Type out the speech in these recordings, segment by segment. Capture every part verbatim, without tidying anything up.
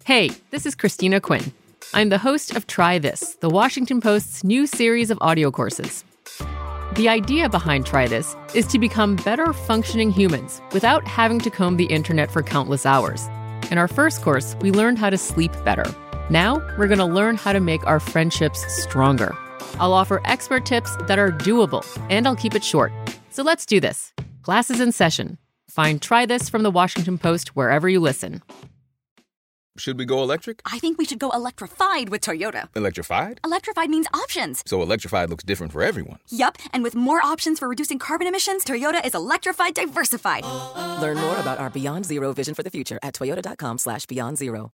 Hey, this is Christina Quinn. I'm the host of Try This, the Washington Post's new series of audio courses. The idea behind Try This is to become better functioning humans without having to comb the internet for countless hours. In our first course, we learned how to sleep better. Now, we're going to learn how to make our friendships stronger. I'll offer expert tips that are doable, and I'll keep it short. So let's do this. Class is in session. Find Try This from the Washington Post wherever you listen. Should we go electric? I think we should go electrified with Toyota. Electrified? Electrified means options. So electrified looks different for everyone. Yup, and with more options for reducing carbon emissions, Toyota is electrified diversified. Learn more about our Beyond Zero vision for the future at toyota.com slash beyond zero.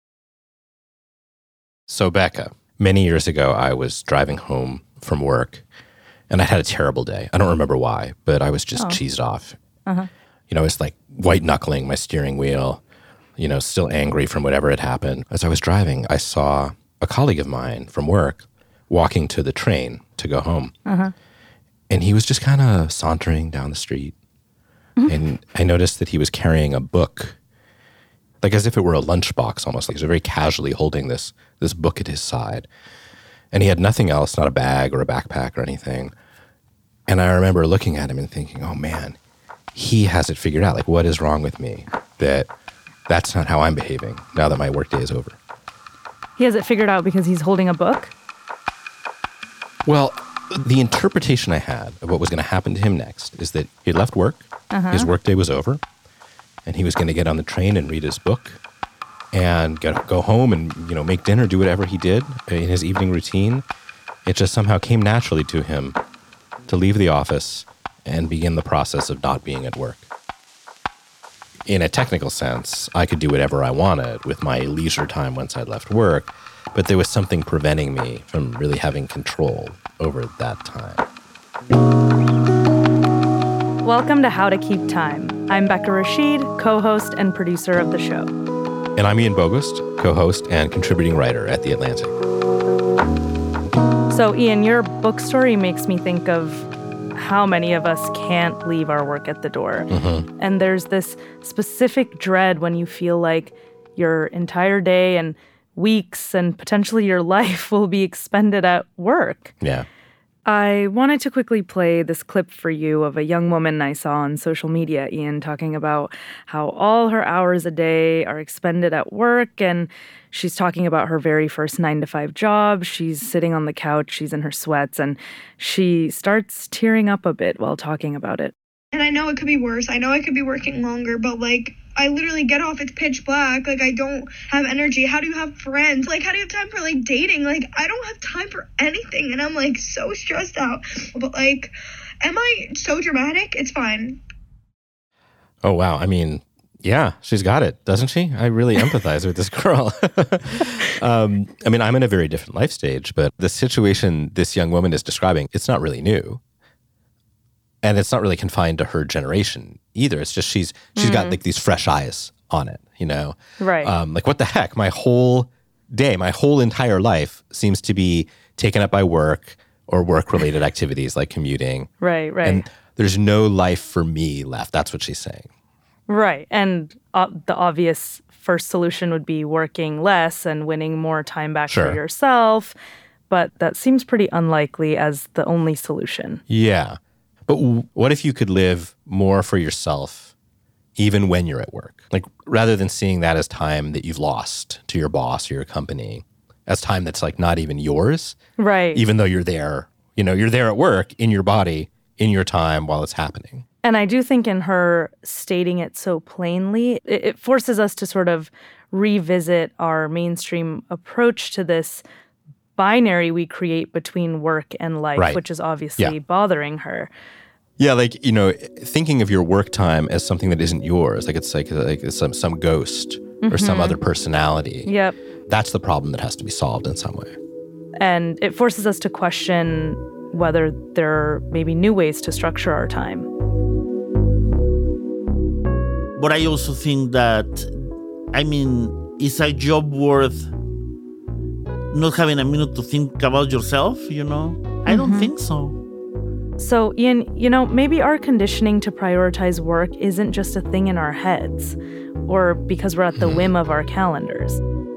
So, Becca, many years ago, I was driving home from work, and I had a terrible day. I don't remember why, but I was just oh. cheesed off. Uh-huh. You know, it's like white-knuckling my steering wheel, you know, still angry from whatever had happened. As I was driving, I saw a colleague of mine from work walking to the train to go home. Uh-huh. And he was just kind of sauntering down the street. Mm-hmm. And I noticed that he was carrying a book, like as if it were a lunchbox almost. Like he was very casually holding this, this book at his side. And he had nothing else, not a bag or a backpack or anything. And I remember looking at him and thinking, oh man, he has it figured out. Like, what is wrong with me that that's not how I'm behaving now that my workday is over? He has it figured out because he's holding a book? Well, the interpretation I had of what was going to happen to him next is that he had left work, uh-huh. his workday was over, and he was going to get on the train and read his book and get, go home and, you know, make dinner, do whatever he did in his evening routine. It just somehow came naturally to him to leave the office and begin the process of not being at work. In a technical sense, I could do whatever I wanted with my leisure time once I'd left work, but there was something preventing me from really having control over that time. Welcome to How to Keep Time. I'm Becca Rashid, co-host and producer of the show. And I'm Ian Bogost, co-host and contributing writer at The Atlantic. So, Ian, your book story makes me think of how many of us can't leave our work at the door. Mm-hmm. And there's this specific dread when you feel like your entire day and weeks and potentially your life will be expended at work. Yeah. I wanted to quickly play this clip for you of a young woman I saw on social media, Ian, talking about how all her hours a day are expended at work, and she's talking about her very first nine to five job. She's sitting on the couch, she's in her sweats, and she starts tearing up a bit while talking about it. And I know it could be worse. I know I could be working longer, but like, I literally get off, it's pitch black. Like, I don't have energy. How do you have friends? Like, how do you have time for, like, dating? Like, I don't have time for anything. And I'm, like, so stressed out. But, like, am I so dramatic? It's fine. Oh, wow. I mean, yeah, she's got it, doesn't she? I really empathize with this girl. um, I mean, I'm in a very different life stage, but the situation this young woman is describing, it's not really new. And it's not really confined to her generation either. It's just she's she's mm-hmm. got like these fresh eyes on it, you know? Right. Um, like, what the heck? My whole day, my whole entire life seems to be taken up by work or work-related activities like commuting. Right, right. And there's no life for me left. That's what she's saying. Right. And uh, the obvious first solution would be working less and winning more time back Sure. for yourself. But that seems pretty unlikely as the only solution. Yeah. But w- what if you could live more for yourself even when you're at work? Like, rather than seeing that as time that you've lost to your boss or your company, as time that's like not even yours. Right. Even though you're there, you know, you're there at work, in your body, in your time while it's happening. And I do think in her stating it so plainly, it, it forces us to sort of revisit our mainstream approach to this binary we create between work and life, right. which is obviously yeah. bothering her. Yeah, like, you know, thinking of your work time as something that isn't yours, like it's like like some some ghost mm-hmm. or some other personality. Yep. That's the problem that has to be solved in some way. And it forces us to question whether there are maybe new ways to structure our time. But I also think that, I mean, is a job worth not having a minute to think about yourself, you know? I mm-hmm. don't think so. So, Ian, you know, maybe our conditioning to prioritize work isn't just a thing in our heads or because we're at the whim of our calendars.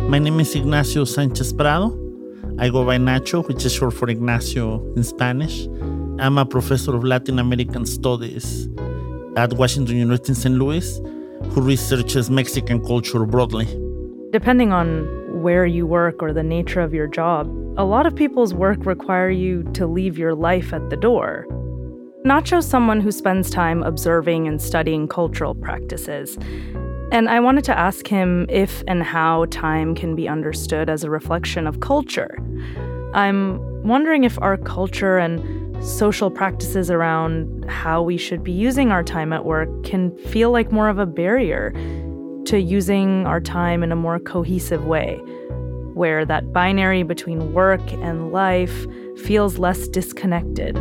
My name is Ignacio Sanchez Prado. I go by Nacho, which is short for Ignacio in Spanish. I'm a professor of Latin American Studies at Washington University in Saint Louis, who researches Mexican culture broadly. Depending on where you work or the nature of your job, a lot of people's work require you to leave your life at the door. Nacho's someone who spends time observing and studying cultural practices. And I wanted to ask him if and how time can be understood as a reflection of culture. I'm wondering if our culture and social practices around how we should be using our time at work can feel like more of a barrier to using our time in a more cohesive way, where that binary between work and life feels less disconnected.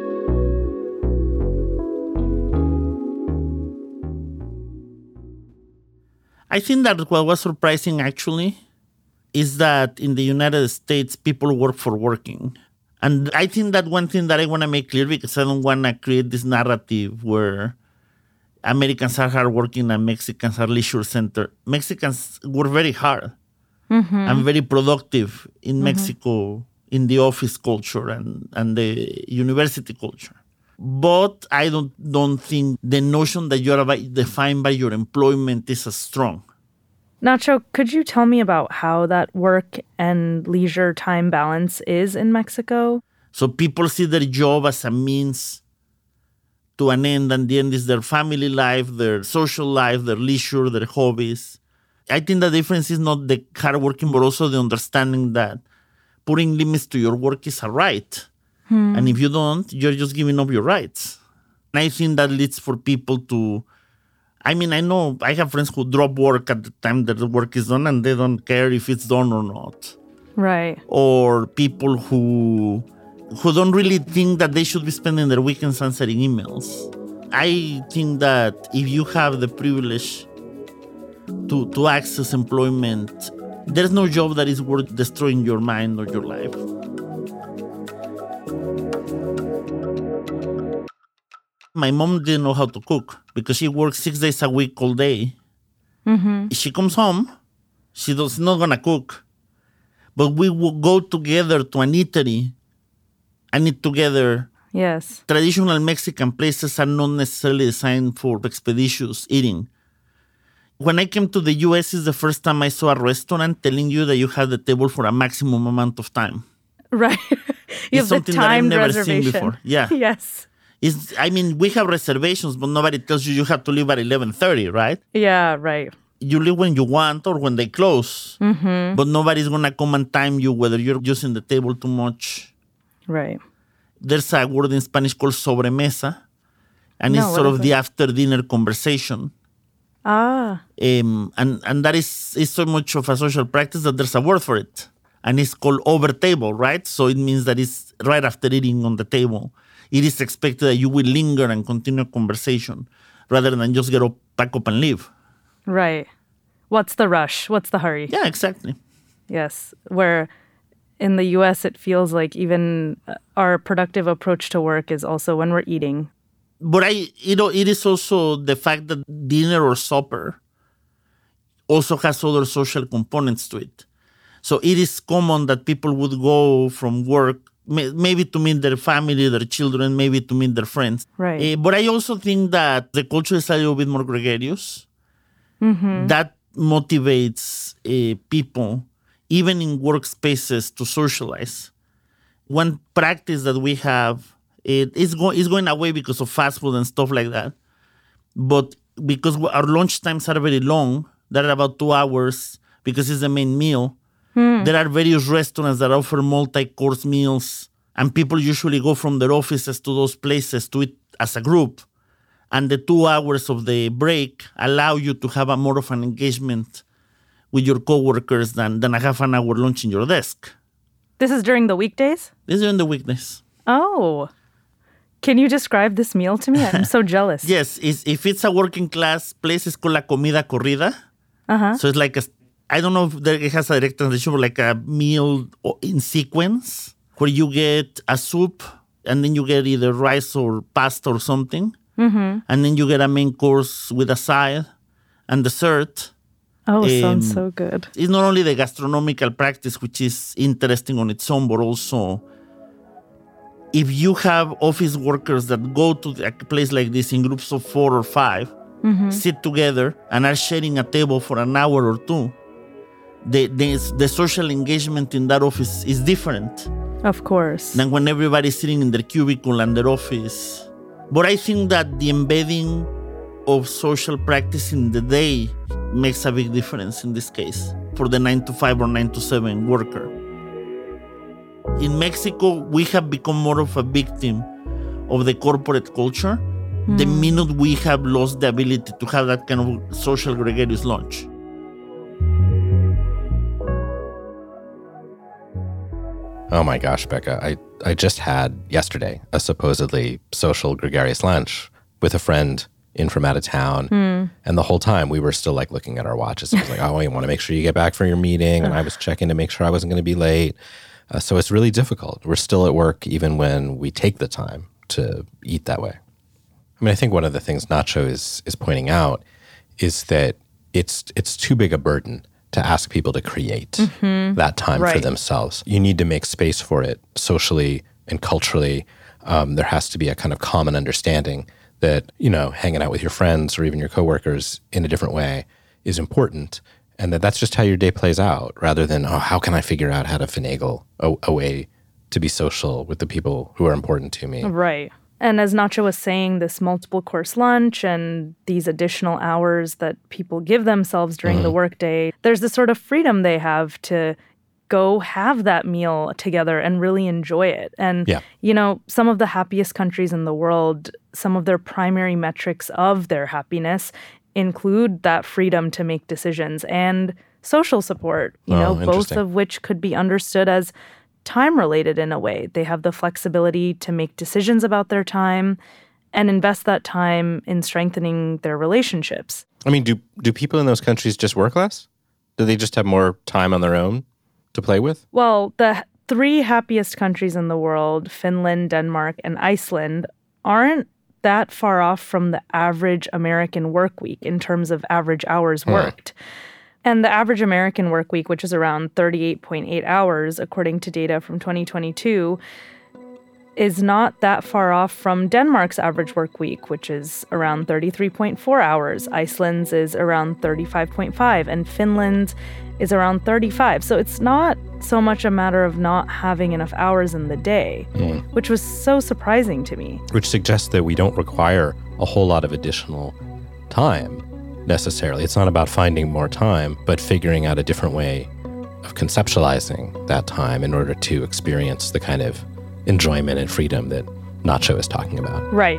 I think that what was surprising actually is that in the United States, people work for working. And I think that one thing that I want to make clear, because I don't want to create this narrative where Americans are hardworking and Mexicans are leisure-centered. Mexicans work very hard mm-hmm. and very productive in mm-hmm. Mexico, in the office culture and, and the university culture. But I don't don't think the notion that you're defined by your employment is as strong. Nacho, could you tell me about how that work and leisure time balance is in Mexico? So people see their job as a means to an end, and the end is their family life, their social life, their leisure, their hobbies. I think the difference is not the hard working, but also the understanding that putting limits to your work is a right. Hmm. And if you don't, you're just giving up your rights. And I think that leads for people to, I mean, I know I have friends who drop work at the time that the work is done and they don't care if it's done or not. Right. Or people who who don't really think that they should be spending their weekends answering emails. I think that if you have the privilege to, to access employment, there's no job that is worth destroying your mind or your life. My mom didn't know how to cook because she works six days a week all day. Mm-hmm. She comes home, she does not gonna cook, but we will go together to an eatery and eat together. Yes. Traditional Mexican places are not necessarily designed for expeditious eating. When I came to the U S, it's the first time I saw a restaurant telling you that you have the table for a maximum amount of time. Right. you it's have something the timed that I've never reservation. seen before. Yeah. Yes. It's, I mean, we have reservations, but nobody tells you you have to leave at eleven thirty, right? Yeah, right. You leave when you want or when they close, mm-hmm. but nobody's going to come and time you whether you're using the table too much. Right. There's a word in Spanish called sobremesa, and no, it's sort of it? the after-dinner conversation. Ah. Um, and, and that is, is so much of a social practice that there's a word for it. And it's called over table, right? So it means that it's right after eating on the table. It is expected that you will linger and continue conversation rather than just get up, pack up and leave. Right. What's the rush? What's the hurry? Yeah, exactly. Yes. Where in the U S, it feels like even our productive approach to work is also when we're eating. But I, you know, it is also the fact that dinner or supper also has other social components to it. So it is common that people would go from work maybe to meet their family, their children, maybe to meet their friends. Right. Uh, but I also think that the culture is a little bit more gregarious. Mm-hmm. That motivates uh, people, even in workspaces, to socialize. One practice that we have, it is go- is going away because of fast food and stuff like that. But because our lunch times are very long, they're about two hours because it's the main meal. Hmm. There are various restaurants that offer multi-course meals, and people usually go from their offices to those places to eat as a group. And the two hours of the break allow you to have a more of an engagement with your coworkers than, than a half an hour lunch in your desk. This is during the weekdays? This is during the weekdays. Oh. Can you describe this meal to me? I'm so jealous. Yes. It's, if it's a working class place, it's called la comida corrida. Uh-huh. So it's like a... I don't know if there, it has a direct translation, but like a meal in sequence where you get a soup and then you get either rice or pasta or something. Mm-hmm. And then you get a main course with a side and dessert. Oh, Um, sounds so good. It's not only the gastronomical practice, which is interesting on its own, but also if you have office workers that go to a place like this in groups of four or five, mm-hmm. sit together and are sharing a table for an hour or two, the, the, the social engagement in that office is different. Of course. Than when everybody's sitting in their cubicle and their office. But I think that the embedding of social practice in the day makes a big difference in this case for the nine to five or nine to seven worker. In Mexico, we have become more of a victim of the corporate culture mm. the minute we have lost the ability to have that kind of social gregarious lunch. Oh my gosh, Becca, I, I just had yesterday a supposedly social gregarious lunch with a friend in from out of town. Mm. And the whole time we were still like looking at our watches. It was like, oh, you want to make sure you get back for your meeting. And I was checking to make sure I wasn't going to be late. Uh, so it's really difficult. We're still at work even when we take the time to eat that way. I mean, I think one of the things Nacho is is pointing out is that it's it's too big a burden to ask people to create mm-hmm. that time right. for themselves. You need to make space for it socially and culturally. Um, there has to be a kind of common understanding that, you know, hanging out with your friends or even your coworkers in a different way is important, and that that's just how your day plays out, rather than, oh, how can I figure out how to finagle a, a way to be social with the people who are important to me? Right. And as Nacho was saying, this multiple course lunch and these additional hours that people give themselves during mm-hmm. the workday, there's this sort of freedom they have to go have that meal together and really enjoy it. And, yeah. you know, some of the happiest countries in the world, some of their primary metrics of their happiness include that freedom to make decisions and social support, you oh, know, both of which could be understood as time-related in a way. They have the flexibility to make decisions about their time and invest that time in strengthening their relationships. I mean, do do people in those countries just work less? Do they just have more time on their own to play with? Well, the three happiest countries in the world, Finland, Denmark, and Iceland, aren't that far off from the average American work week in terms of average hours worked. Hmm. And the average American work week, which is around thirty-eight point eight hours, according to data from twenty twenty-two, is not that far off from Denmark's average work week, which is around thirty-three point four hours. Iceland's is around thirty-five point five, and Finland's is around thirty-five. So it's not so much a matter of not having enough hours in the day, mm. which was so surprising to me. Which suggests that we don't require a whole lot of additional time necessarily. It's not about finding more time, but figuring out a different way of conceptualizing that time in order to experience the kind of enjoyment and freedom that Nacho is talking about. Right.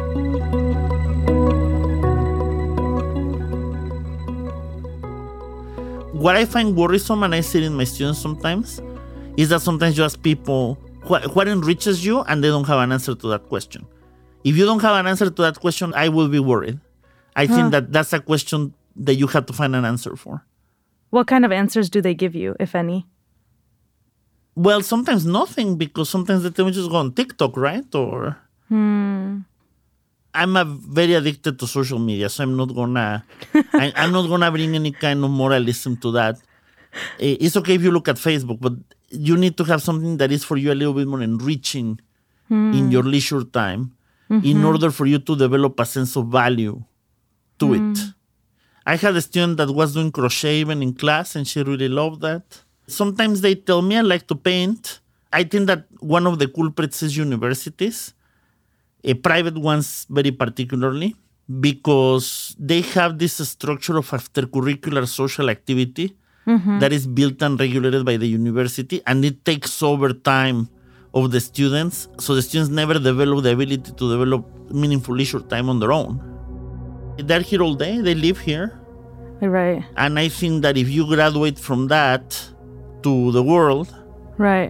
What I find worrisome, and I see it in my students sometimes, is that sometimes you ask people what, what enriches you, and they don't have an answer to that question. If you don't have an answer to that question, I will be worried. I huh. think that that's a question that you have to find an answer for. What kind of answers do they give you, if any? Well, sometimes nothing, because sometimes they tell me just go on TikTok, right? Or hmm. I'm a very addicted to social media, so I'm not gonna I, I'm not gonna bring any kind of moralism to that. It's okay if you look at Facebook, but you need to have something that is for you a little bit more enriching hmm. in your leisure time, mm-hmm. in order for you to develop a sense of value to mm. it. I had a student that was doing crochet even in class, and she really loved that. Sometimes they tell me I like to paint. I think that one of the culprits is universities, uh, private ones very particularly, because they have this structure of after-curricular social activity mm-hmm. that is built and regulated by the university, and it takes over time of the students, so the students never develop the ability to develop meaningful leisure time on their own. They're here all day, they live here. Right. And I think that if you graduate from that to the world, right.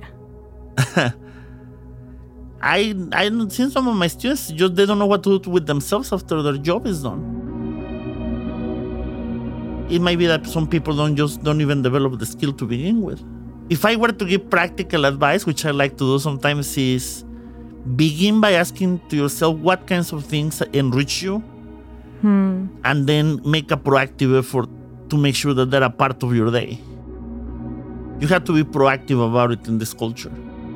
I I don't see some of my students just they don't know what to do with themselves after their job is done. It might be that some people don't just don't even develop the skill to begin with. If I were to give practical advice, which I like to do sometimes, is begin by asking to yourself what kinds of things enrich you. Hmm. And then make a proactive effort to make sure that they're a part of your day. You have to be proactive about it in this culture.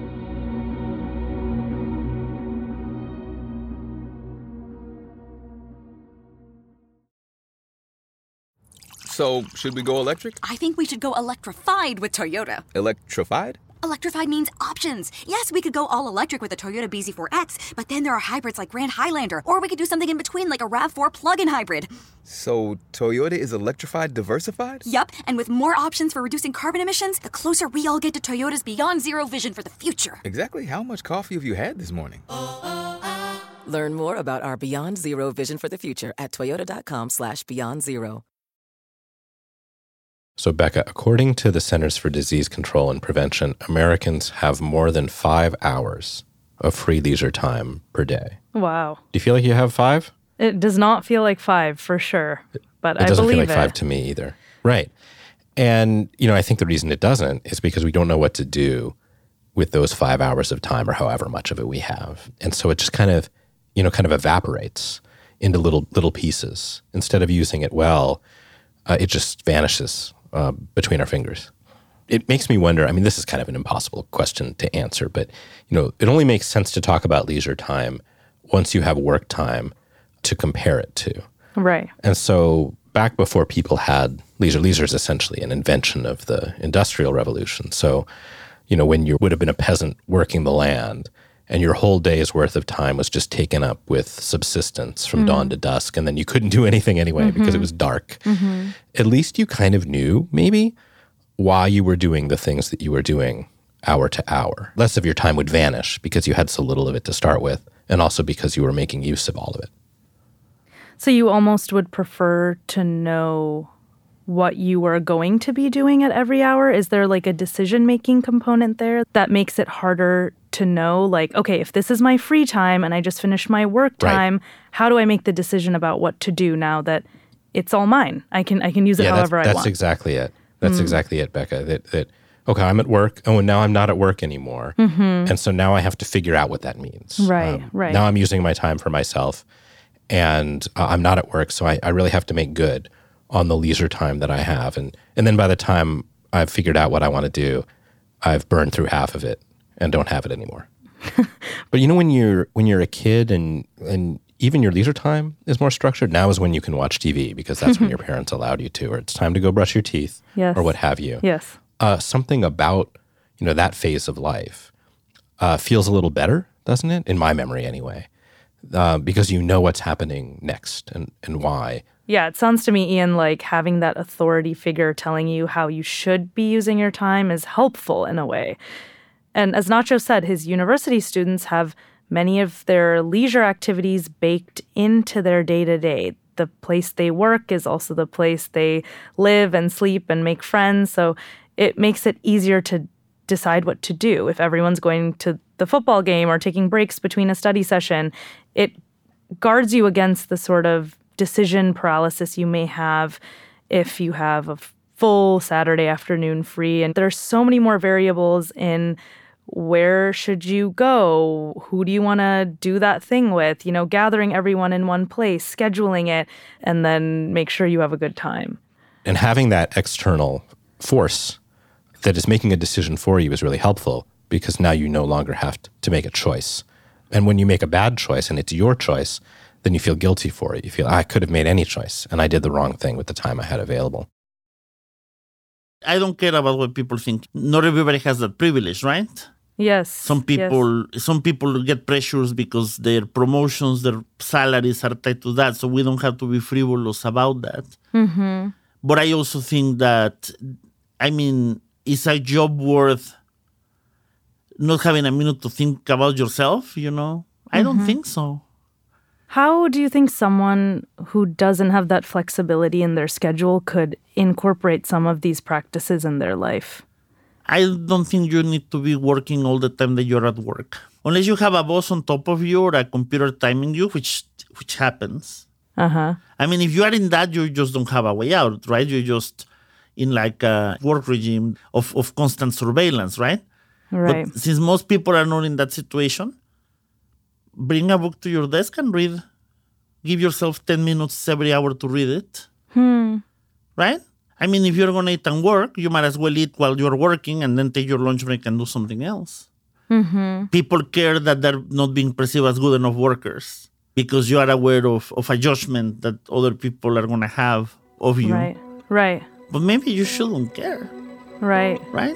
So, should we go electric? I think we should go electrified with Toyota. Electrified? Electrified means options. Yes, we could go all electric with the Toyota B Z four X, but then there are hybrids like Grand Highlander, or we could do something in between like a RAV four plug-in hybrid. So, Toyota is electrified diversified? Yup, and with more options for reducing carbon emissions, the closer we all get to Toyota's Beyond Zero vision for the future. Exactly how much coffee have you had this morning? Learn more about our Beyond Zero vision for the future at toyota.com slash beyond zero. So, Becca, according to the Centers for Disease Control and Prevention, Americans have more than five hours of free leisure time per day. Wow. Do you feel like you have five? It does not feel like five, for sure, but it I believe it. It doesn't feel like five to me either. Right. And, you know, I think the reason it doesn't is because we don't know what to do with those five hours of time or however much of it we have. And so it just kind of, you know, kind of evaporates into little little pieces. Instead of using it well, uh, it just vanishes Uh, between our fingers. It makes me wonder, I mean, this is kind of an impossible question to answer, but, you know, it only makes sense to talk about leisure time once you have work time to compare it to. Right. And so back before people had leisure, leisure is essentially an invention of the Industrial Revolution. So, you know, when you would have been a peasant working the land and your whole day's worth of time was just taken up with subsistence from mm-hmm. dawn to dusk, and then you couldn't do anything anyway mm-hmm. because it was dark. Mm-hmm. At least you kind of knew, maybe, why you were doing the things that you were doing hour to hour. Less of your time would vanish because you had so little of it to start with, and also because you were making use of all of it. So you almost would prefer to know what you were going to be doing at every hour? Is there like a decision-making component there that makes it harder to know, like, okay, if this is my free time and I just finished my work time, right. how do I make the decision about what to do now that it's all mine? I can I can use it yeah, however that's, I that's want. That's exactly it. That's mm. exactly it, Becca. That, that, okay, I'm at work. Oh, and now I'm not at work anymore. Mm-hmm. And so now I have to figure out what that means. Right, um, right. Now I'm using my time for myself, and uh, I'm not at work, so I, I really have to make good on the leisure time that I have. And and then by the time I've figured out what I want to do, I've burned through half of it and don't have it anymore. But you know, when you're when you're a kid and and even your leisure time is more structured, now is when you can watch T V because that's when your parents allowed you to, or it's time to go brush your teeth yes. or what have you. Yes. Uh, something about, you know, that phase of life uh, feels a little better, doesn't it? In my memory anyway, uh, because you know what's happening next and, and why. Yeah, it sounds to me, Ian, like having that authority figure telling you how you should be using your time is helpful in a way. And as Nacho said, his university students have many of their leisure activities baked into their day-to-day. The place they work is also the place they live and sleep and make friends. So it makes it easier to decide what to do. If everyone's going to the football game or taking breaks between a study session, it guards you against the sort of decision paralysis you may have if you have a full Saturday afternoon free. And there's so many more variables in where should you go? Who do you want to do that thing with? You know, gathering everyone in one place, scheduling it, and then make sure you have a good time. And having that external force that is making a decision for you is really helpful because now you no longer have to make a choice. And when you make a bad choice and it's your choice, then you feel guilty for it. You feel, I could have made any choice and I did the wrong thing with the time I had available. I don't care about what people think. Not everybody has that privilege, right? Yes. Some people yes. some people get pressures because their promotions, their salaries are tied to that. So we don't have to be frivolous about that. Mm-hmm. But I also think that, I mean, is a job worth not having a minute to think about yourself, you know? I mm-hmm. don't think so. How do you think someone who doesn't have that flexibility in their schedule could incorporate some of these practices in their life? I don't think you need to be working all the time that you're at work. Unless you have a boss on top of you or a computer timing you, which which happens. Uh-huh. I mean, if you are in that, you just don't have a way out, right? You're just in like a work regime of, of constant surveillance, right? Right. But since most people are not in that situation, bring a book to your desk and read. Give yourself ten minutes every hour to read it. Hmm. Right? I mean, if you're going to eat and work, you might as well eat while you're working and then take your lunch break and do something else. Mm-hmm. People care that they're not being perceived as good enough workers because you are aware of, of a judgment that other people are going to have of you. Right, right. But maybe you shouldn't care. Right. Right?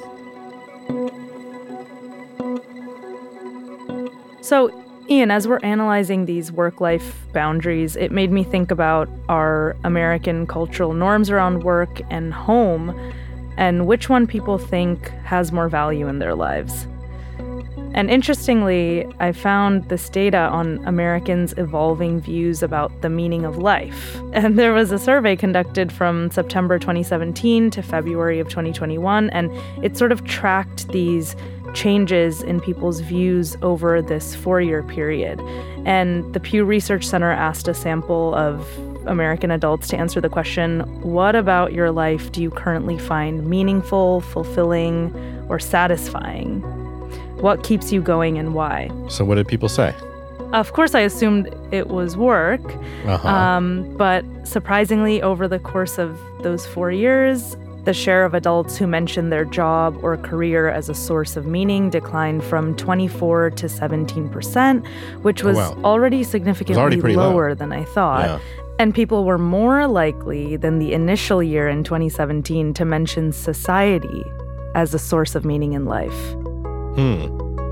So, Ian, as we're analyzing these work-life boundaries, it made me think about our American cultural norms around work and home and which one people think has more value in their lives. And interestingly, I found this data on Americans' evolving views about the meaning of life. And there was a survey conducted from September twenty seventeen to February of twenty twenty-one, and it sort of tracked these changes in people's views over this four-year period. And the Pew Research Center asked a sample of American adults to answer the question, what about your life do you currently find meaningful, fulfilling, or satisfying? What keeps you going and why? So what did people say? Of course, I assumed it was work. Uh-huh. Um, but surprisingly, over the course of those four years, the share of adults who mentioned their job or career as a source of meaning declined from twenty-four to seventeen percent, which was oh, wow. already significantly already pretty lower low. than I thought. Yeah. And people were more likely than the initial year in twenty seventeen to mention society as a source of meaning in life. Hmm.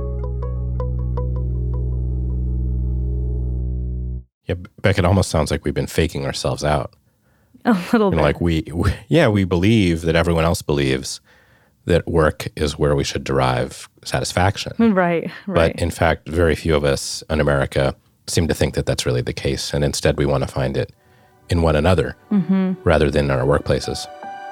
Yeah, Beck, it almost sounds like we've been faking ourselves out. A little You know, bit. like we, we, yeah, we believe that everyone else believes that work is where we should derive satisfaction. Right, right. But in fact, very few of us in America seem to think that that's really the case. And instead, we want to find it in one another mm-hmm. rather than in our workplaces.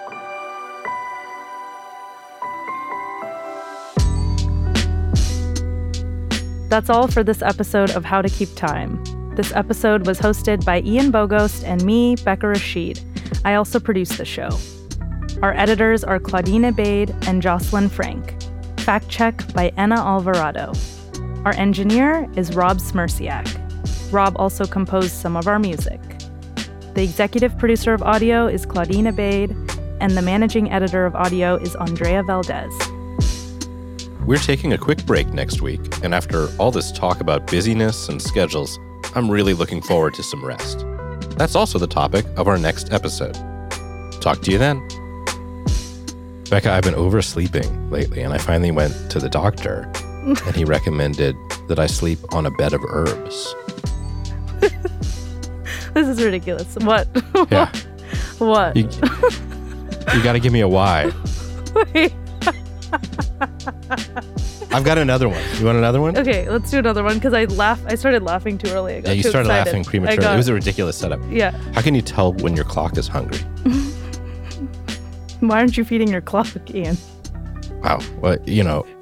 That's all for this episode of How to Keep Time. This episode was hosted by Ian Bogost and me, Becca Rashid. I also produce the show. Our editors are Claudine Abade and Jocelyn Frank. Fact check by Enna Alvarado. Our engineer is Rob Smerciak. Rob also composed some of our music. The executive producer of audio is Claudine Abade, and the managing editor of audio is Andrea Valdez. We're taking a quick break next week, and after all this talk about busyness and schedules, I'm really looking forward to some rest. That's also the topic of our next episode. Talk to you then. Becca, I've been oversleeping lately, and I finally went to the doctor, and he recommended that I sleep on a bed of herbs. This is ridiculous. What? Yeah. What? You, you got to give me a why. Wait. I've got another one. You want another one? Okay, let's do another one because I laugh. I started laughing too early. I got Yeah, you too started excited. laughing prematurely. I got- It was a ridiculous setup. Yeah. How can you tell when your clock is hungry? Why aren't you feeding your clock, Ian? Wow. Well, you know,